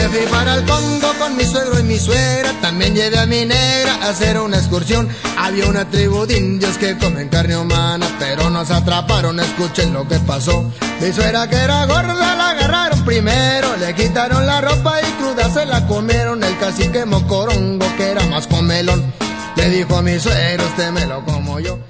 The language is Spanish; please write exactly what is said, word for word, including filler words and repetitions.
me fui para el Congo con mi suegro y mi suegra. También llevé a mi negra a hacer una excursión. Había una tribu de indios que comen carne humana, pero nos atraparon, escuchen lo que pasó. Mi suegra, que era gorda, la agarraron primero, le quitaron la ropa y cruda se la comieron. El cacique mocorongo, que era más comelón, le dijo a mi suegro: usted me lo como yo.